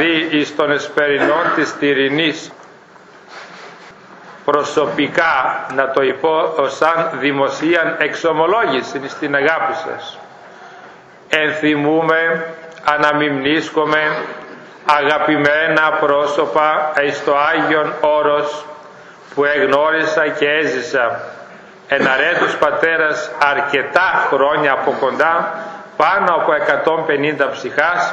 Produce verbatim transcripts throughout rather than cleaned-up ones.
δηλαδή εις των εσπερινών της τυρινής, προσωπικά να το υπώ σαν δημοσίαν εξομολόγηση στην αγάπη σας. Ενθυμούμε, αναμιμνίσκομαι αγαπημένα πρόσωπα εις το Άγιον Όρος που εγνώρισα και έζησα εν αρέτους πατέρας αρκετά χρόνια από κοντά, πάνω από εκατόν πενήντα ψυχάς,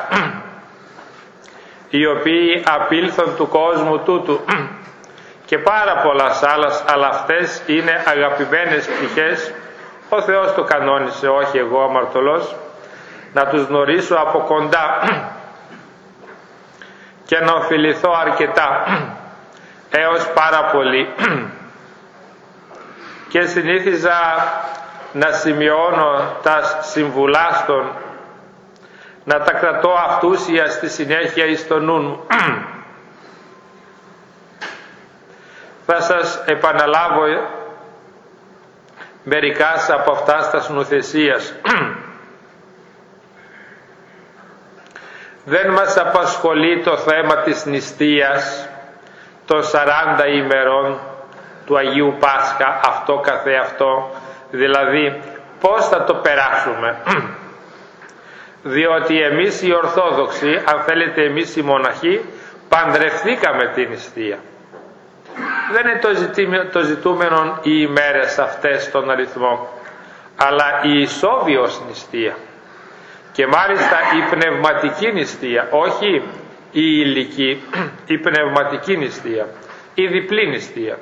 οι οποίοι απήλθον του κόσμου τούτου και πάρα πολλάς άλλας, αλλά αυτές είναι αγαπημένες ψυχές. Ο Θεός το κανόνισε, όχι εγώ αμαρτωλός, να τους γνωρίσω από κοντά και να οφειληθώ αρκετά έως πάρα πολύ. Και συνήθιζα να σημειώνω τα συμβουλάστων, να τα κρατώ αυτούσια στη συνέχεια εις το νου μου. Θα σας επαναλάβω μερικά από αυτά στα νουθεσίας. Δεν μας απασχολεί το θέμα της νηστείας των σαράντα ημερών του Αγίου Πάσχα αυτό καθεαυτό, δηλαδή πώς θα το περάσουμε. Διότι εμείς οι Ορθόδοξοι, αν θέλετε εμείς οι μοναχοί, παντρευθήκαμε την νηστεία. Δεν είναι το, ζητή, το ζητούμενο οι ημέρες αυτές τον αριθμό, αλλά η ισόβιος νηστεία. Και μάλιστα η πνευματική νηστεία, όχι η υλική, η πνευματική νηστεία, η διπλή νηστεία.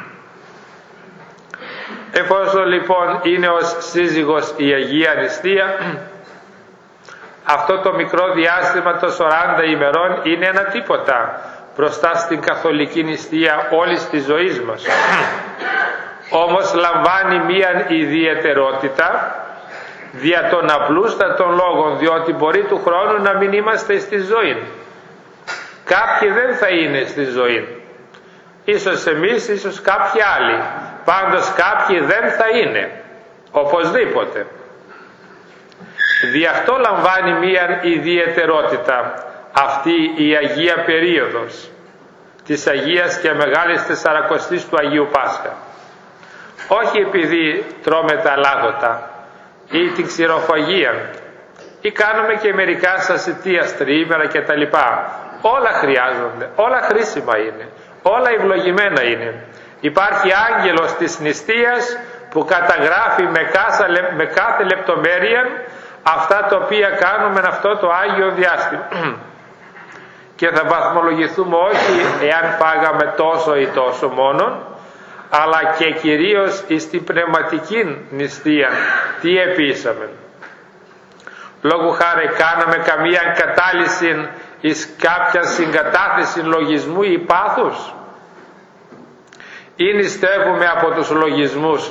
Εφόσον λοιπόν είναι ως σύζυγος η Αγία Νηστεία, αυτό το μικρό διάστημα των σαράντα ημερών είναι ένα τίποτα μπροστά στην καθολική νηστεία όλης της ζωής μας. Όμως λαμβάνει μία ιδιαιτερότητα δια των απλούστατων λόγων, διότι μπορεί του χρόνου να μην είμαστε στη ζωή. Κάποιοι δεν θα είναι στη ζωή, ίσως εμείς, ίσως κάποιοι άλλοι, πάντως κάποιοι δεν θα είναι οπωσδήποτε. Δι' αυτό λαμβάνει μία ιδιαιτερότητα αυτή η Αγία περίοδος της Αγίας και Μεγάλης Τεσσαρακοστής του Αγίου Πάσχα. Όχι επειδή τρώμε τα λάδωτα ή την ξηροφαγία ή κάνουμε και μερικά σασιτίας τριήμερα και τα λοιπά. Όλα χρειάζονται, όλα χρήσιμα είναι, όλα ευλογημένα είναι. Υπάρχει άγγελος της νηστείας που καταγράφει με κάθε, με κάθε λεπτομέρεια αυτά τα οποία κάνουμε με αυτό το Άγιο διάστημα. Και θα βαθμολογηθούμε όχι εάν πάγαμε τόσο ή τόσο μόνον, αλλά και κυρίως στην πνευματική νηστεία τι επίσαμε. Λόγου χάρη κάναμε καμία κατάλυση εις κάποια συγκατάθεση λογισμού ή πάθους, ή νηστεύουμε από τους λογισμούς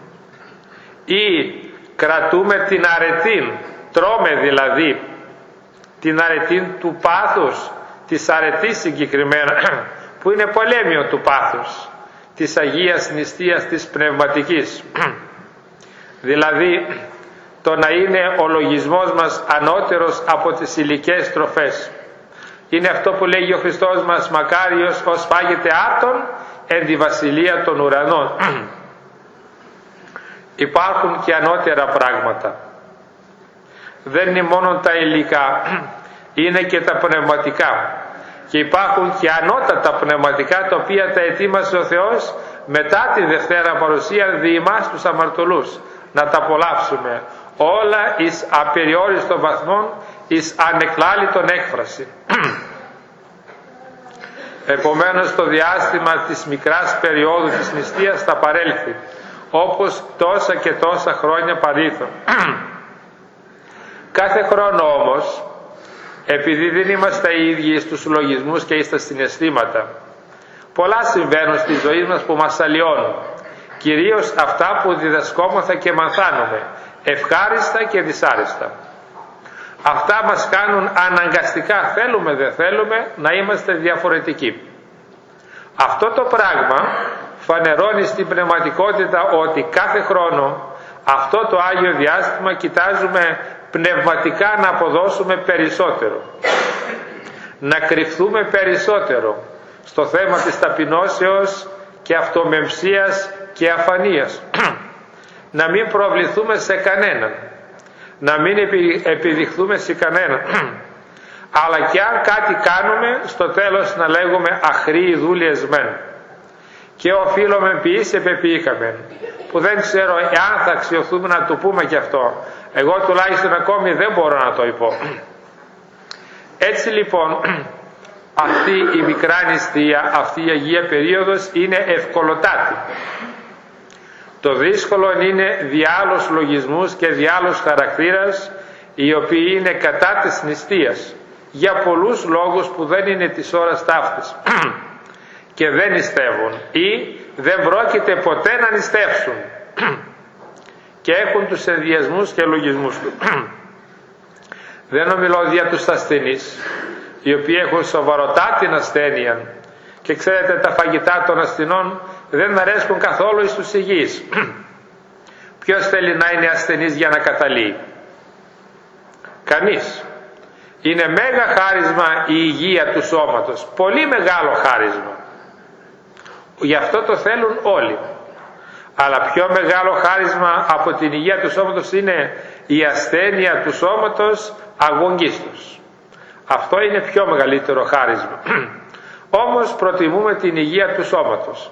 ή κρατούμε την αρετή, τρώμε δηλαδή την αρετή του πάθους, της αρετής συγκεκριμένα, που είναι πολέμιο του πάθους, της Αγίας Νηστείας της πνευματικής. Δηλαδή το να είναι ο λογισμός μας ανώτερος από τις υλικές τροφές. Είναι αυτό που λέγει ο Χριστός μας, μακάριος ως φάγεται άρτον εν τη βασιλεία των ουρανών. Υπάρχουν και ανώτερα πράγματα. Δεν είναι μόνο τα υλικά, είναι και τα πνευματικά. Και υπάρχουν και ανώτατα πνευματικά, τα οποία τα ετοίμασε ο Θεός μετά τη Δευτέρα Παρουσία δι' εμάς τους αμαρτωλούς, να τα απολαύσουμε όλα εις απεριόριστο βαθμόν, εις ανεκλάλητον έκφραση. Επομένως το διάστημα της μικράς περίοδου της νηστείας θα παρέλθει, όπως τόσα και τόσα χρόνια παρήθων. Κάθε χρόνο όμως, επειδή δεν είμαστε οι ίδιοι στους λογισμούς και στα συναισθήματα, πολλά συμβαίνουν στη ζωή μας που μας αλλοιώνουν, κυρίως αυτά που διδασκόμεθα και μαθάνουμε, ευχάριστα και δυσάριστα. Αυτά μας κάνουν αναγκαστικά, θέλουμε δεν θέλουμε, να είμαστε διαφορετικοί. Αυτό το πράγμα φανερώνει στην πνευματικότητα ότι κάθε χρόνο αυτό το Άγιο Διάστημα κοιτάζουμε πνευματικά να αποδώσουμε περισσότερο. να κρυφθούμε περισσότερο στο θέμα της ταπεινώσεως και αυτομεμψίας και αφανίας. Να μην προβληθούμε σε κανέναν, να μην επιδειχθούμε σε κανέναν, αλλά και αν κάτι κάνουμε, στο τέλος να λέγουμε αχρήοι δούλειες μεν. Και οφείλουμε ποιείς επεποιήκαμε, που δεν ξέρω εάν θα αξιωθούμε να το πούμε και αυτό. Εγώ τουλάχιστον ακόμη δεν μπορώ να το πω. Έτσι λοιπόν, αυτή η μικρά νηστεία, αυτή η Αγία Περίοδος είναι ευκολοτάτη. Το δύσκολο είναι διάλος λογισμούς και διάλος χαρακτήρας, οι οποίοι είναι κατά της νηστείας, για πολλούς λόγους που δεν είναι της ώρας ταύτης και δεν νηστεύουν ή δεν πρόκειται ποτέ να νηστεύσουν και έχουν τους ενδιασμούς και λογισμούς του. Δεν ομιλώ δια τους ασθενείς, οι οποίοι έχουν σοβαροτά την ασθένεια, και ξέρετε τα φαγητά των ασθενών δεν αρέσκουν καθόλου εις τους υγιείς. Ποιος θέλει να είναι ασθενής για να καταλύει? Κανείς. Είναι μέγα χάρισμα η υγεία του σώματος, πολύ μεγάλο χάρισμα. Γι' αυτό το θέλουν όλοι. Αλλά πιο μεγάλο χάρισμα από την υγεία του σώματος είναι η ασθένεια του σώματος αγωνγίστος. Αυτό είναι πιο μεγαλύτερο χάρισμα. Όμως προτιμούμε την υγεία του σώματος.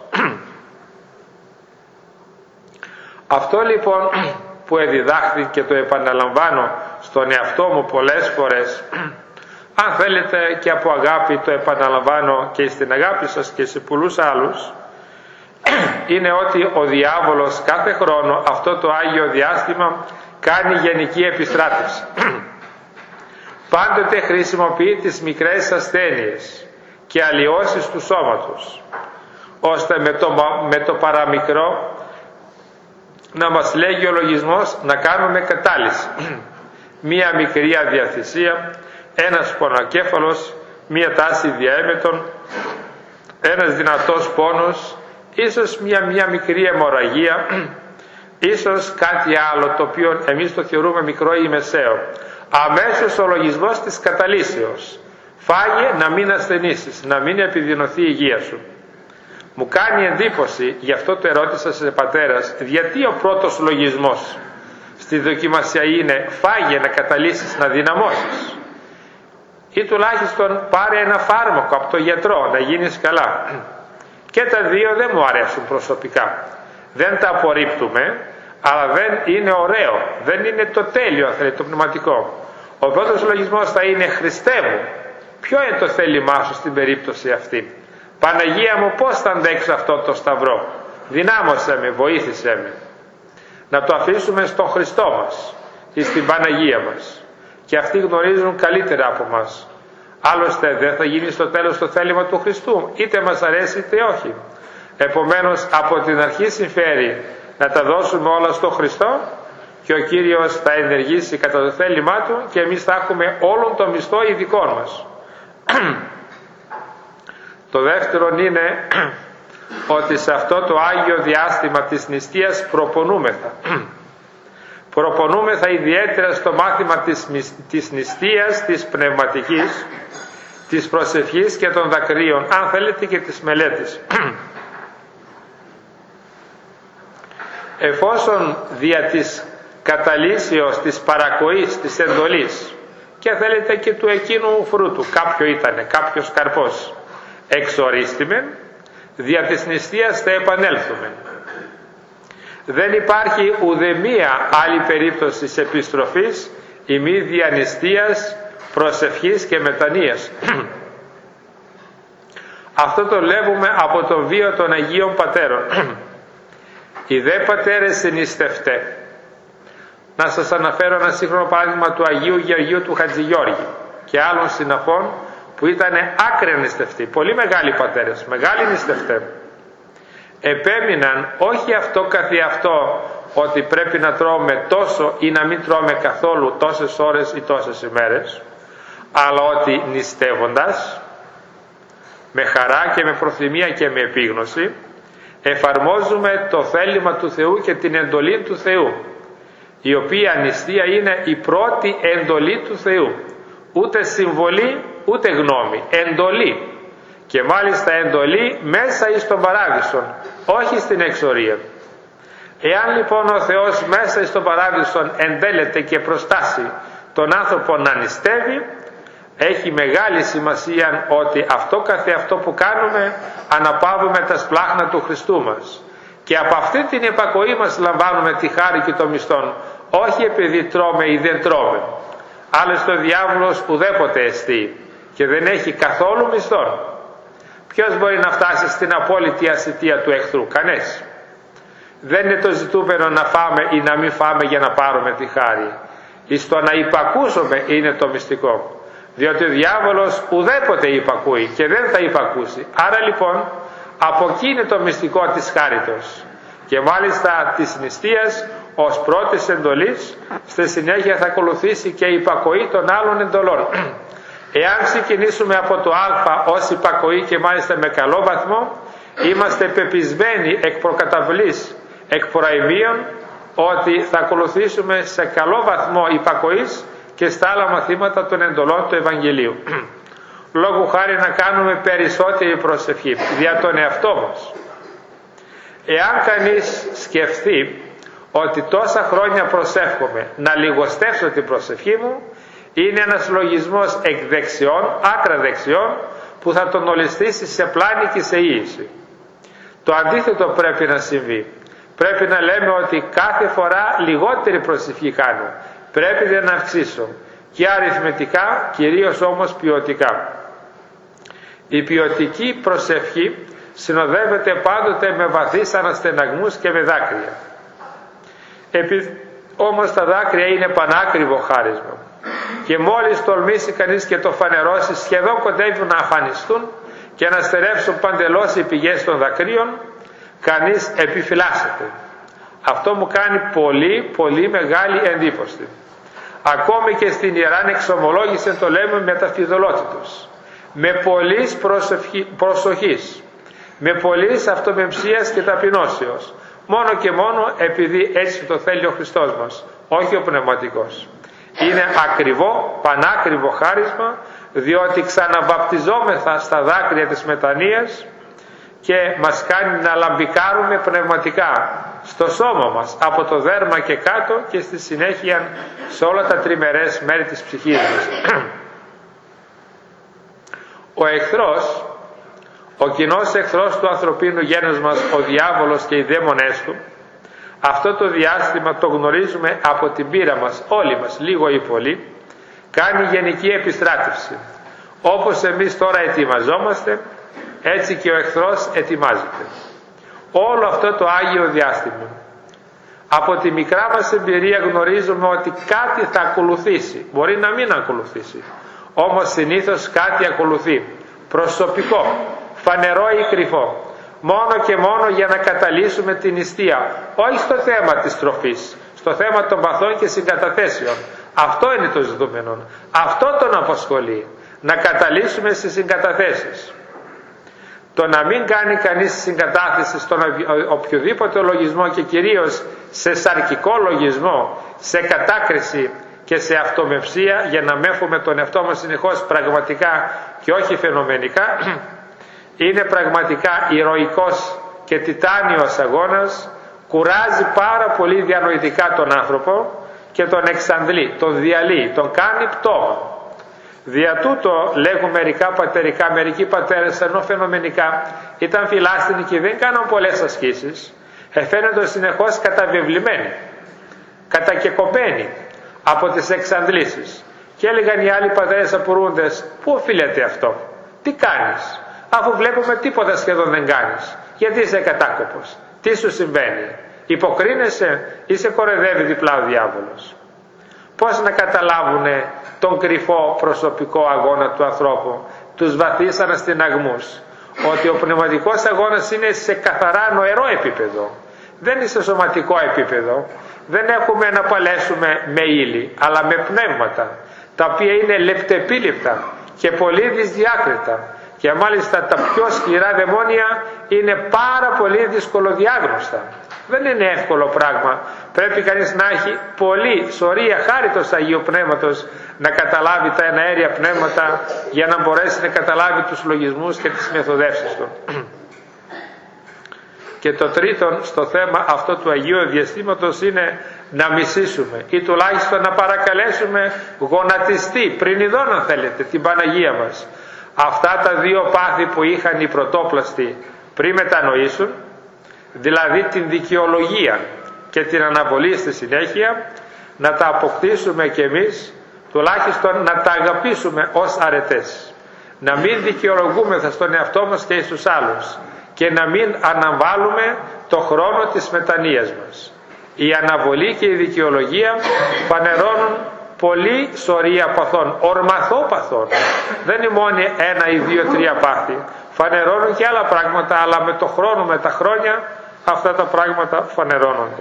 Αυτό λοιπόν που εδιδάχθη και το επαναλαμβάνω στον εαυτό μου πολλές φορές, αν θέλετε και από αγάπη το επαναλαμβάνω και στην αγάπη σας και σε πολλούς άλλους, είναι ότι ο διάβολος κάθε χρόνο αυτό το Άγιο Διάστημα κάνει γενική επιστράτευση. Πάντοτε χρησιμοποιεί τις μικρές ασθένειες και αλλοιώσεις του σώματος, ώστε με το, με το παραμικρό να μας λέγει ο λογισμός να κάνουμε κατάλυση. Μία μικρή αδιαθυσία, ένας πονοκέφαλος, μία τάση διαέμετων, ένας δυνατός πόνος, ίσως μια, μια μικρή αιμορραγία, ίσως κάτι άλλο το οποίο εμείς το θεωρούμε μικρό ή μεσαίο. Αμέσως ο λογισμός της καταλύσεως. Φάγε να μην ασθενήσεις, να μην επιδεινωθεί η υγεία σου. Μου κάνει εντύπωση, γι' αυτό το ερώτησα σε πατέρας, γιατί ο πρώτος λογισμός στη δοκιμασία είναι φάγε να καταλύσεις, να δυναμώσεις, ή τουλάχιστον πάρε ένα φάρμακο από το γιατρό να γίνεις καλά. Και τα δύο δεν μου αρέσουν προσωπικά. Δεν τα απορρίπτουμε, αλλά δεν είναι ωραίο, δεν είναι το τέλειο, αν θέλετε, το πνευματικό. Ο πρώτος λογισμός θα είναι Χριστέ μου, ποιο είναι το θέλημά σου στην περίπτωση αυτή? Παναγία μου, πώς θα αντέξω αυτό το σταυρό? Δυνάμωσέ με, βοήθησέ με. Να το αφήσουμε στον Χριστό μας ή στην Παναγία μας, και αυτοί γνωρίζουν καλύτερα από μας. Άλλωστε δεν θα γίνει στο τέλος το θέλημα του Χριστού, είτε μας αρέσει είτε όχι. Επομένως από την αρχή συμφέρει να τα δώσουμε όλα στο Χριστό, και ο Κύριος θα ενεργήσει κατά το θέλημά Του και εμείς θα έχουμε όλον το μισθό ειδικών μας. Το δεύτερο είναι ότι σε αυτό το Άγιο Διάστημα της νηστείας προπονούμεθα. Προπονούμεθα ιδιαίτερα στο μάθημα της, της νηστείας, της πνευματικής, της προσευχής και των δακρύων, αν θέλετε και της μελέτης. Εφόσον δια της καταλύσεως, της παρακοής, της εντολής και θέλετε και του εκείνου φρούτου, κάποιο ήτανε, κάποιος καρπός, εξορίστημεν, δια της νηστείας θα επανέλθουμε. Δεν υπάρχει ουδεμία άλλη περίπτωση επιστροφής ή μη δια νηστείας, προσευχής και μετανοίας. Αυτό το βλέπουμε από τον βίο των Αγίων Πατέρων. Οι δε πατέρες νηστευτέ. Να σας αναφέρω ένα σύγχρονο παράδειγμα του Αγίου Γεωργίου του Χατζηγιώργη και άλλων συναφών που ήταν άκραια νηστευτοί, πολύ μεγάλοι πατέρες, μεγάλοι νηστευτέ. Επέμειναν όχι αυτό καθιαυτό ότι πρέπει να τρώμε τόσο ή να μην τρώμε καθόλου τόσες ώρες ή τόσες ημέρες, αλλά ότι νηστεύοντας με χαρά και με προθυμία και με επίγνωση εφαρμόζουμε το θέλημα του Θεού και την εντολή του Θεού, η οποία νηστεία είναι η πρώτη εντολή του Θεού, ούτε συμβολή ούτε γνώμη, εντολή, και μάλιστα εντολή μέσα εις τον παράδεισον, όχι στην εξορία. Εάν λοιπόν ο Θεός μέσα εις τον παράδεισον εντέλεται και προστάσει τον άνθρωπο να νηστεύει, έχει μεγάλη σημασία ότι αυτό καθεαυτό που κάνουμε αναπαύουμε τα σπλάχνα του Χριστού μας, και από αυτή την υπακοή μας λαμβάνουμε τη χάρη και το μισθόν, όχι επειδή τρώμε ή δεν τρώμε. Άλλωστε ο διάβολος ουδέποτε εστί και δεν έχει καθόλου μισθόν. Ποιος μπορεί να φτάσει στην απόλυτη ασιτεία του εχθρού? Κανείς. Δεν είναι το ζητούμενο να φάμε ή να μην φάμε για να πάρουμε τη χάρη. Εις το να υπακούσουμε είναι το μυστικό. Διότι ο διάβολος ουδέποτε υπακούει και δεν θα υπακούσει. Άρα λοιπόν από εκεί είναι το μυστικό της χάριτος, και μάλιστα της νηστείας ως πρώτης εντολής. Στη συνέχεια θα ακολουθήσει και η υπακοή των άλλων εντολών. Εάν ξεκινήσουμε από το α ως υπακοή και μάλιστα με καλό βαθμό, είμαστε πεπισμένοι εκ προκαταβολής, εκ προημίων, ότι θα ακολουθήσουμε σε καλό βαθμό υπακοής και στα άλλα μαθήματα των εντολών του Ευαγγελίου. Λόγου χάρη να κάνουμε περισσότερη προσευχή δια τον εαυτό μας. Εάν κανείς σκεφτεί ότι τόσα χρόνια προσεύχομαι, να λιγοστεύσω την προσευχή μου, είναι ένας λογισμός εκ δεξιών, άκρα δεξιών, που θα τον ολιστήσει σε πλάνη και σε ίηση. Το αντίθετο πρέπει να συμβεί. Πρέπει να λέμε ότι κάθε φορά λιγότερη προσευχή κάνω, πρέπει να αυξήσω, και αριθμητικά, κυρίως όμως ποιοτικά. Η ποιοτική προσευχή συνοδεύεται πάντοτε με βαθύς αναστεναγμούς και με δάκρυα. Επειδή όμως τα δάκρυα είναι πανάκριβο χάρισμα, και μόλις τολμήσει κανείς και το φανερώσει, σχεδόν κοντεύουν να αφανιστούν και να στερεύσουν παντελώς οι πηγές των δακρύων, κανείς επιφυλάσσεται. Αυτό μου κάνει πολύ πολύ μεγάλη εντύπωση. Ακόμη και στην Ιεράν Εξομολόγηση το λέμε με τα φιδωλότητος, με πολλής προσοχής, με πολλής αυτομεμψίας και ταπεινώσεως, μόνο και μόνο επειδή έτσι το θέλει ο Χριστός μας, όχι ο πνευματικός. Είναι ακριβό, πανάκριβο χάρισμα, διότι ξαναβαπτιζόμεθα στα δάκρυα της μετανοίας και μας κάνει να λαμπικάρουμε πνευματικά στο σώμα μας, από το δέρμα και κάτω, και στη συνέχεια σε όλα τα τριμερές μέρη της ψυχής μας. Ο εχθρός, ο κοινός εχθρός του ανθρωπίνου γένους μας, ο διάβολος και οι δαίμονές του, αυτό το διάστημα το γνωρίζουμε από την πείρα μας, όλοι μας, λίγο ή πολύ, κάνει γενική επιστράτευση. Όπως εμείς τώρα ετοιμαζόμαστε, έτσι και ο εχθρός ετοιμάζεται. Όλο αυτό το Άγιο διάστημα, από τη μικρά μας εμπειρία γνωρίζουμε ότι κάτι θα ακολουθήσει, μπορεί να μην ακολουθήσει, όμως συνήθως κάτι ακολουθεί, προσωπικό, φανερό ή κρυφό, μόνο και μόνο για να καταλύσουμε την νηστεία, όχι στο θέμα της τροφής, στο θέμα των παθών και συγκαταθέσεων. Αυτό είναι το ζητούμενο, αυτό τον απασχολεί, να καταλύσουμε στις συγκαταθέσεις. Το να μην κάνει κανείς συγκατάθεση στον οποιοδήποτε λογισμό, και κυρίως σε σαρκικό λογισμό, σε κατάκριση και σε αυτομευσία, για να μέφουμε τον εαυτό μας συνεχώς πραγματικά και όχι φαινομενικά, είναι πραγματικά ηρωικός και τιτάνιος αγώνας, κουράζει πάρα πολύ διανοητικά τον άνθρωπο και τον εξαντλεί, τον διαλύει, τον κάνει πτώμα. Δια τούτο λέγουν μερικά πατερικά, μερικοί πατέρες, ενώ φαινομενικά ήταν φιλάστηνοι και δεν κάναν πολλές ασκήσεις, εφαίνονται συνεχώς καταβεβλημένοι, κατακεκοπμένοι από τις εξαντλήσεις. Και έλεγαν οι άλλοι πατέρες απορούντες, πού οφείλεται αυτό, τι κάνεις, αφού βλέπουμε τίποτα σχεδόν δεν κάνεις, γιατί είσαι κατάκοπος, τι σου συμβαίνει, υποκρίνεσαι ή σε κορεδεύει διπλά ο διάβολος? Πώς να καταλάβουνε τον κρυφό προσωπικό αγώνα του ανθρώπου, τους βαθύς αναστηναγμούς, ότι ο πνευματικός αγώνας είναι σε καθαρά νοερό επίπεδο, δεν είναι σε σωματικό επίπεδο. Δεν έχουμε να παλέσουμε με ύλη, αλλά με πνεύματα, τα οποία είναι λεπτεπίληπτα και πολύ δυσδιάκριτα, και μάλιστα τα πιο σκληρά δαιμόνια είναι πάρα πολύ δυσκολοδιάγνωστα. Δεν είναι εύκολο πράγμα. Πρέπει κανείς να έχει πολύ σωρία χάριτος Αγίου Πνεύματος, να καταλάβει τα εναέρια πνεύματα, για να μπορέσει να καταλάβει τους λογισμούς και τις μεθοδεύσεις του. Και το τρίτο στο θέμα αυτό του Αγίου Ευδιαστήματος είναι να μισήσουμε ή τουλάχιστον να παρακαλέσουμε γονατιστή, πριν ειδών αν θέλετε, την Παναγία μας. Αυτά τα δύο πάθη που είχαν οι πρωτόπλαστοι πριν μετανοήσουν, δηλαδή την δικαιολογία και την αναβολή στη συνέχεια, να τα αποκτήσουμε κι εμείς, τουλάχιστον να τα αγαπήσουμε ως αρετές. Να μην δικαιολογούμεθα στον εαυτό μας και στους άλλους και να μην αναβάλουμε το χρόνο της μετανοίας μας. Η αναβολή και η δικαιολογία φανερώνουν πολύ σωρία παθών, ορμαθό παθών. Δεν είναι μόνο ένα ή δύο τρία πάθη, φανερώνουν και άλλα πράγματα, αλλά με το χρόνο, με τα χρόνια, αυτά τα πράγματα φανερώνονται.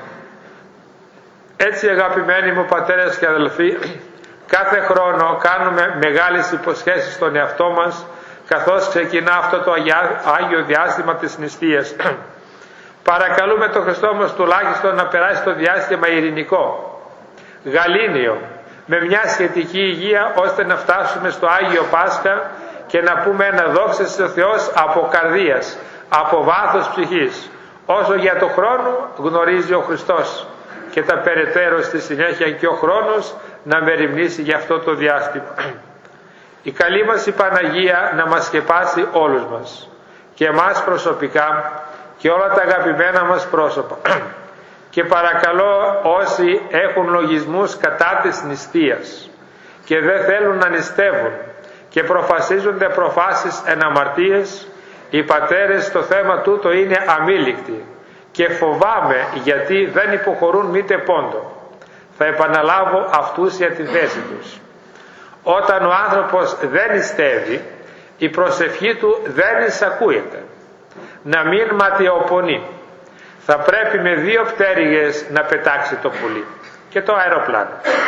Έτσι, αγαπημένοι μου πατέρες και αδελφοί, κάθε χρόνο κάνουμε μεγάλες υποσχέσεις στον εαυτό μας, καθώς ξεκινά αυτό το Άγιο Διάστημα της νηστείας. Παρακαλούμε τον Χριστό μας τουλάχιστον να περάσει το διάστημα ειρηνικό, γαλήνιο, με μια σχετική υγεία, ώστε να φτάσουμε στο Άγιο Πάσχα και να πούμε ένα δόξα στο Θεός από καρδίας, από βάθος ψυχής, όσο για το χρόνο γνωρίζει ο Χριστός, και τα περαιτέρω στη συνέχεια και ο χρόνος να μεριμνήσει για αυτό το διάστημα. Η καλή μας η Παναγία να μας σκεπάσει όλους μας, και εμάς προσωπικά και όλα τα αγαπημένα μας πρόσωπα. Και παρακαλώ όσοι έχουν λογισμούς κατά της νηστείας και δεν θέλουν να νηστεύουν και προφασίζονται προφάσεις εν αμαρτίες, οι πατέρες στο θέμα τούτο είναι αμήλικτοι και φοβάμαι γιατί δεν υποχωρούν μήτε πόντο. Θα επαναλάβω αυτούς για τη θέση τους. Όταν ο άνθρωπος δεν νηστεύει, η προσευχή του δεν εισακούεται. Να μην ματαιοπονεί. Θα πρέπει με δύο πτέρυγες να πετάξει το πουλί και το αεροπλάνο.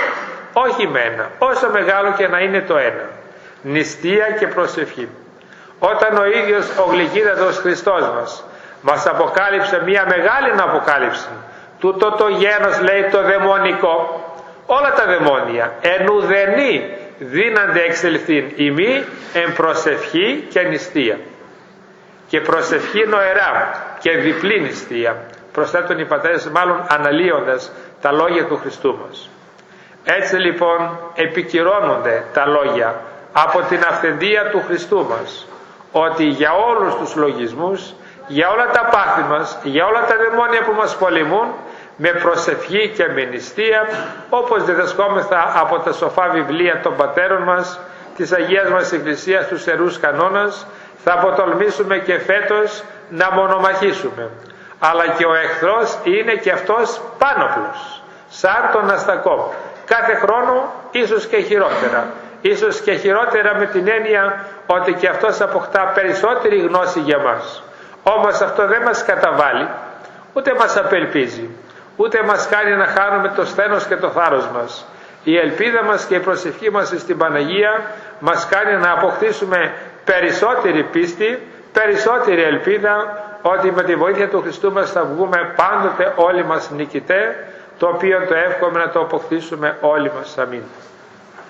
Όχι με ένα, όσο μεγάλο και να είναι το ένα. Νηστεία και προσευχή. Όταν ο ίδιος ο γλυκύτατος Χριστός μας μας αποκάλυψε μια μεγάλη αποκάλυψη, τούτο το γένος, λέει, το δαιμονικό, όλα τα δαιμόνια εν ουδενή δύνανται εξελιχθήν ημί εν προσευχή και νηστεία. Και προσευχή νοερά και διπλή νηστεία, προσθέτουν οι πατέρες, μάλλον αναλύοντας τα λόγια του Χριστού μας. Έτσι λοιπόν επικυρώνονται τα λόγια από την αυθεντία του Χριστού μας, ότι για όλους τους λογισμούς, για όλα τα πάθη μας, για όλα τα δαιμόνια που μας πολεμούν, με προσευχή και με νηστεία, όπως διδασκόμεθα από τα σοφά βιβλία των πατέρων μας, της Αγίας μας Εκκλησίας, τους Ιερούς Κανόνας, θα αποτολμήσουμε και φέτος να μονομαχήσουμε. Αλλά και ο εχθρός είναι και αυτός πάνωπλος, σαν τον αστακό. Κάθε χρόνο ίσως και χειρότερα. Ίσως και χειρότερα με την έννοια ότι και αυτός αποκτά περισσότερη γνώση για μας. Όμως αυτό δεν μας καταβάλει, ούτε μας απελπίζει, ούτε μας κάνει να χάνουμε το σθένος και το θάρρος μας. Η ελπίδα μας και η προσευχή μας στην Παναγία μας κάνει να αποκτήσουμε περισσότερη πίστη, περισσότερη ελπίδα, ότι με τη βοήθεια του Χριστού μας θα βγούμε πάντοτε όλοι μας νικητέ, το οποίο το εύχομαι να το αποκτήσουμε όλοι μας. Αμήν.